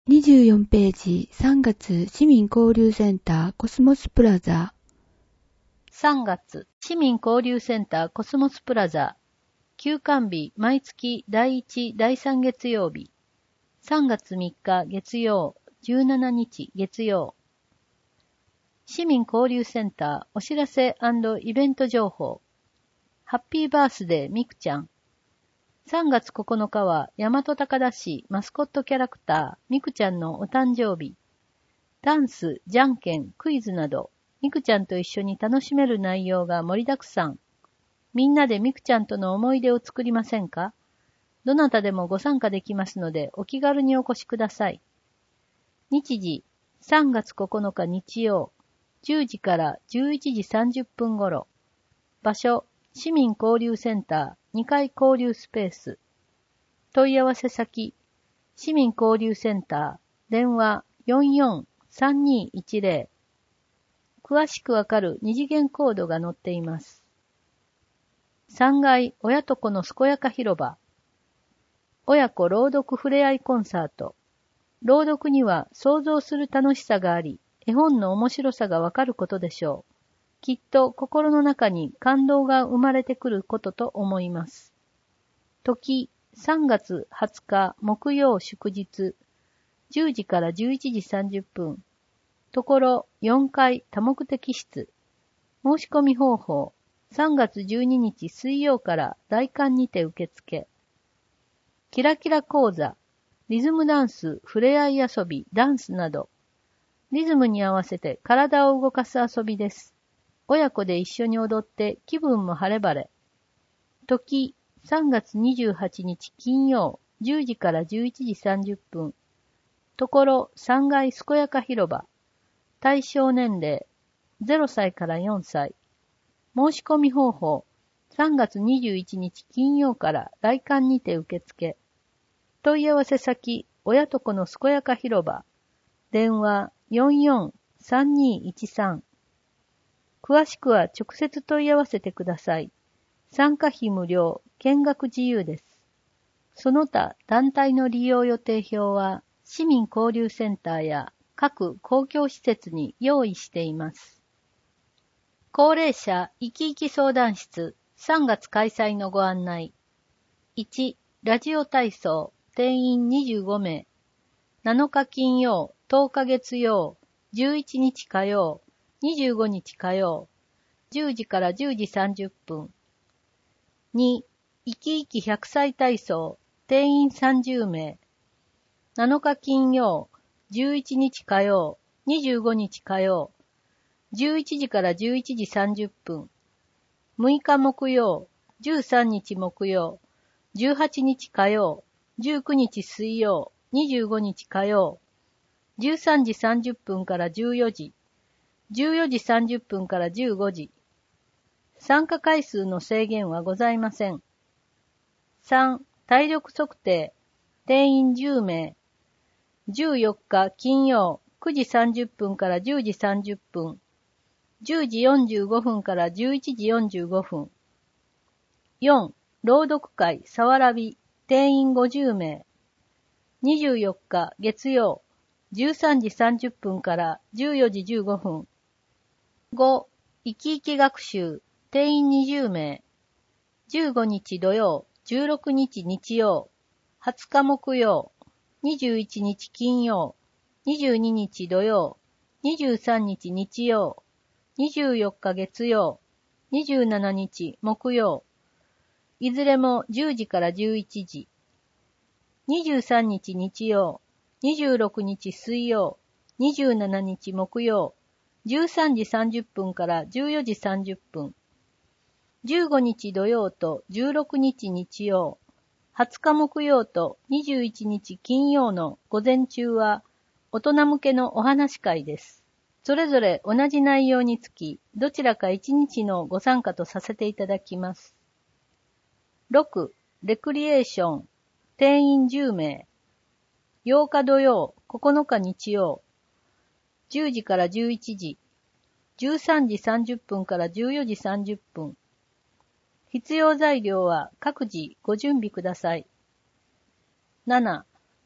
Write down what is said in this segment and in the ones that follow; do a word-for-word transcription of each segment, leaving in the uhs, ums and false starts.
にじゅうよんページ、さんがつ市民交流センターコスモスプラザ。 さんがつ市民交流センターコスモスプラザ。休館日毎月だいいち、だいさん月曜日。さんがつみっか月曜、じゅうしちにち月曜。市民交流センターお知らせ&イベント情報。ハッピーバースデーみくちゃん。さんがつここのかは大和高田市マスコットキャラクターみくちゃんのお誕生日。ダンス、じゃんけん、クイズなど、みくちゃんと一緒に楽しめる内容が盛りだくさん。みんなでみくちゃんとの思い出を作りませんか？どなたでもご参加できますのでお気軽にお越しください。日時、さんがつここのか日曜、じゅうじからじゅういちじさんじゅっぷん頃。場所、市民交流センターにかい交流スペース。問い合わせ先、市民交流センター、電話よんよんさんにいちゼロ。詳しくわかる二次元コードが載っています。さんがい親と子の健やか広場。親子朗読ふれあいコンサート。朗読には想像する楽しさがあり、絵本の面白さがわかることでしょう。きっと心の中に感動が生まれてくることと思います。時、さんがつはつか木曜祝日、じゅうじからじゅういちじさんじゅっぷん。ところよんかい多目的室。申し込み方法、さんがつじゅうににち水曜から大館にて受付。キラキラ講座、リズムダンス、ふれあい遊び、ダンスなど。リズムに合わせて体を動かす遊びです。親子で一緒に踊って気分も晴れ晴れ。時、さんがつにじゅうはちにち金曜、じゅうじからじゅういちじさんじゅっぷん。ところさんがい健やか広場。対象年齢、ゼロさいからよんさい。申し込み方法、さんがつにじゅういちにち金曜から来館にて受付。問い合わせ先、親と子の健やか広場。電話よんよんさんにいちさん。詳しくは直接問い合わせてください。参加費無料、見学自由です。その他団体の利用予定表は市民交流センターや各公共施設に用意しています。高齢者生き生き相談室さんがつ開催のご案内。いち. ラジオ体操定員にじゅうごめい。なのか金曜、とおか月曜、じゅういちにち火曜、にじゅうごにち火曜、じゅうじからじゅうじさんじゅっぷん。に. 生き生きひゃくさい体操定員さんじゅうめい。なのか金曜、じゅういちにち火曜、にじゅうごにち火曜、じゅういちじからじゅういちじさんじゅっぷん。むいか木曜、じゅうさんにち木曜、じゅうはちにち火曜、じゅうくにち水曜、にじゅうごにち火曜、じゅうさんじさんじゅっぷんからじゅうよじ、じゅうよじさんじゅっぷんからじゅうごじ。参加回数の制限はございません。さん. 体力測定定員じゅうめい。じゅうよっか金曜くじさんじゅっぷんからじゅうじさんじゅっぷん。じゅうじよんじゅうごふんからじゅういちじよんじゅうごふん。よん. 朗読会さわらび定員ごじゅうめい。にじゅうよっか月曜じゅうさんじさんじゅっぷんからじゅうよじじゅうごふん。ご. 生き生き学習定員にじゅうめい。じゅうごにち土曜、じゅうろくにち日曜、はつか木曜、にじゅういちにち金曜、にじゅうににち土曜、にじゅうさんにち日曜、にじゅうよっか月曜、にじゅうしちにち木曜。いずれもじゅうじからじゅういちじ。にじゅうさんにち日曜、にじゅうろくにち水曜、にじゅうしちにち木曜、じゅうさんじさんじゅっぷんからじゅうよじさんじゅっぷん。じゅうごにち土曜とじゅうろくにち日曜、はつか木曜とにじゅういちにち金曜の午前中は大人向けのお話会です。それぞれ同じ内容につき、どちらかいちにちのご参加とさせていただきます。ろく. レクリエーション定員じゅうめい。ようか土曜、ここのか日曜、じゅうじからじゅういちじ、じゅうさんじさんじゅっぷんからじゅうよじさんじゅっぷん。必要材料は各自ご準備ください。なな.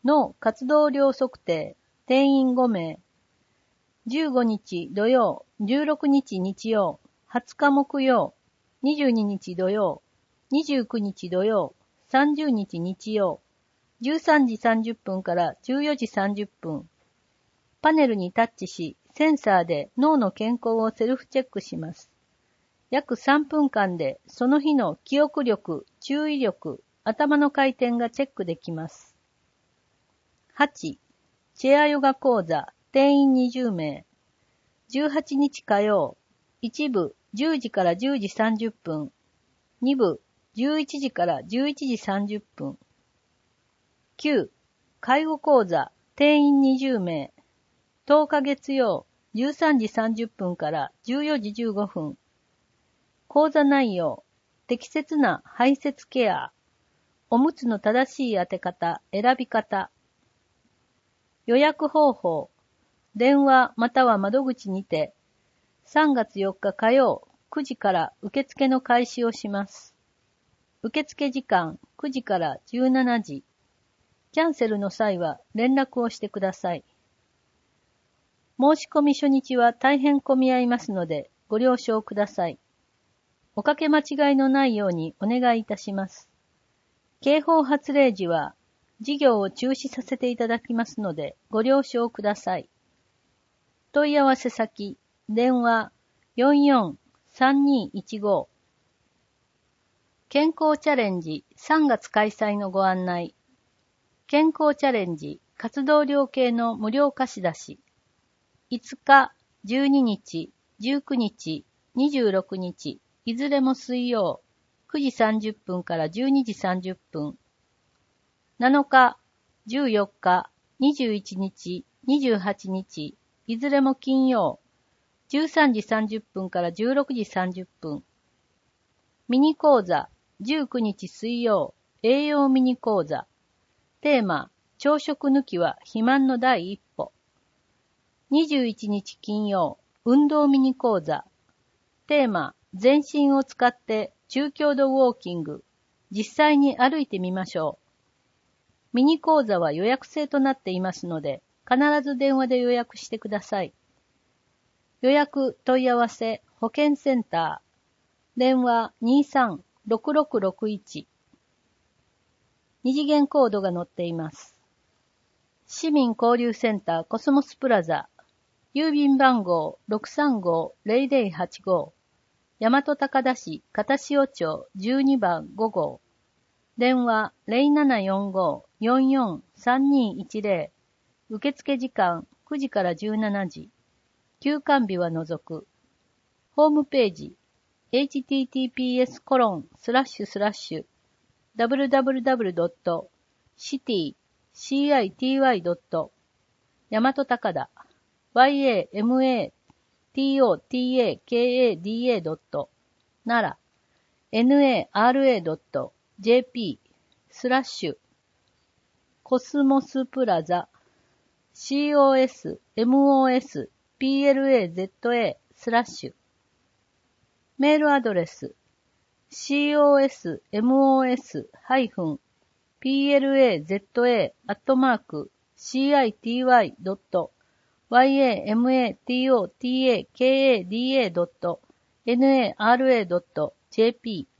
の活動量測定、定員ごめい。じゅうごにち土曜、じゅうろくにち日曜、はつか木曜、にじゅうににち土曜、にじゅうくにち土曜、さんじゅうにち日曜、じゅうさんじさんじゅっぷんからじゅうよじさんじゅっぷん。パネルにタッチし、センサーで脳の健康をセルフチェックします。約さんぷんかんでその日の記憶力、注意力、頭の回転がチェックできます。はち. チェアヨガ講座、定員にじゅうめい。じゅうはちにち火曜、いち部じゅうじからじゅうじさんじゅっぷん、に部じゅういちじからじゅういちじさんじゅっぷん。きゅう. 介護講座、定員にじゅうめい。とおか月曜、じゅうさんじさんじゅっぷんからじゅうよじじゅうごふん。講座内容、適切な排泄ケア、おむつの正しい当て方、選び方。予約方法、電話または窓口にて、さんがつよっか火曜くじから受付の開始をします。受付時間くじからじゅうしちじ。キャンセルの際は連絡をしてください。申し込み初日は大変混み合いますのでご了承ください。おかけ間違いのないようにお願いいたします。警報発令時は事業を中止させていただきますのでご了承ください。問い合わせ先、電話 よんよんさんにいちご。健康チャレンジさんがつ開催のご案内。健康チャレンジ活動量計の無料貸し出し。いつか、じゅうににち、じゅうくにち、にじゅうろくにち、いずれも水曜、くじさんじゅっぷんからじゅうにじさんじゅっぷん。なのか、じゅうよっか、にじゅういちにち、にじゅうはちにち、いずれも金曜、じゅうさんじさんじゅっぷんからじゅうろくじさんじゅっぷん。ミニ講座、じゅうくにち水曜、栄養ミニ講座。テーマ、朝食抜きは肥満の第一歩。にじゅういちにち金曜、運動ミニ講座。テーマ、全身を使って中強度ウォーキング。実際に歩いてみましょう。ミニ講座は予約制となっていますので、必ず電話で予約してください。予約問い合わせ保健センター。電話 にさんろくろくろくいち。二次元コードが載っています。市民交流センターコスモスプラザ。郵便番号 ろくさんごーぜろぜろはちご。大和高田市片塩町じゅうにばんごごう。電話 ゼロななよんごーよんよんさんにいちぜろ。受付時間くじからじゅうしちじ。休館日は除く。ホームページ エイチティーティーピーエスコロンスラッシュスラッシュダブリューダブリューダブリュードットシティシーアイティーワイドット大和高田 ワイエーエムエーティーオーティーエーケーエーディーエードット奈良 エヌエーアールエードットジェーピー スラッシュコスモスプラザ シーオーエスエムオーエスピーエルエーゼットエー スラッシュメールアドレス シーオーエスエムオーエスピーエルエーゼットエー アットマーク シーアイティーワイドットワイエーエムエーティーオーティーエーケーエーディーエードットエヌエーアールエードットジェーピー